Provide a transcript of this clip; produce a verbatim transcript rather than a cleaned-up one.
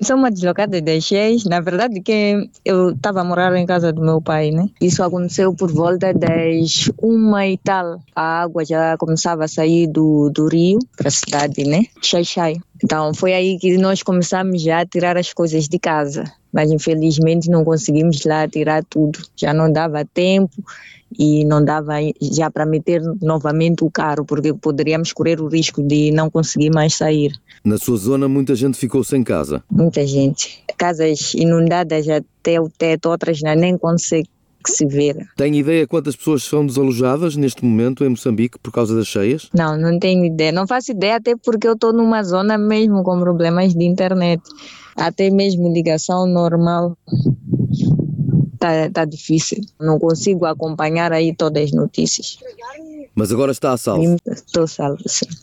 Sou uma deslocada das seis. Na verdade que eu estava a morar em casa do meu pai, né? Isso aconteceu por volta das uma e tal. A água já começava a sair do, do rio para a cidade, né? Xai-Xai. Então foi aí que nós começamos já a tirar as coisas de casa. Mas infelizmente não conseguimos lá tirar tudo. Já não dava tempo e não dava já para meter novamente o carro, porque poderíamos correr o risco de não conseguir mais sair. Na sua zona muita gente ficou sem casa? Muita gente. Casas inundadas até o teto, outras nem conseguem se ver. Tem ideia quantas pessoas são desalojadas neste momento em Moçambique por causa das cheias? Não, não tenho ideia. Não faço ideia, até porque eu estou numa zona mesmo com problemas de internet. Até mesmo ligação normal. Tá, tá difícil. Não consigo acompanhar aí todas as notícias. Mas agora está a salvo? Estou salvo, sim.